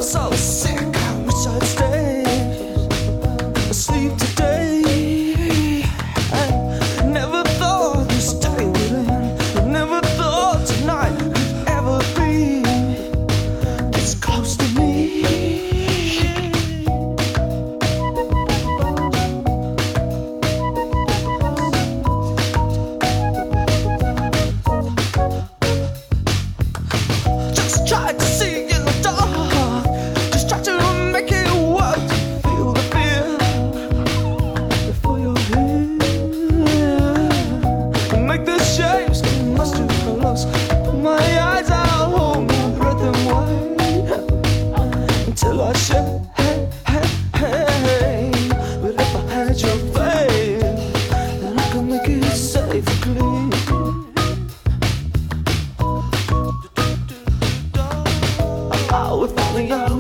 so sick. I wish I'd stay asleep today. I never thought this day would end. Never thought tonight could ever be this close to me. Just tried to see in the dark, just tried to make it work. Feel the fear before you're here. Make the shapes come much too close. Put my eyes out, hold my breath and wait until I shake. But if I had your faith, then I could make it safe and clean. With only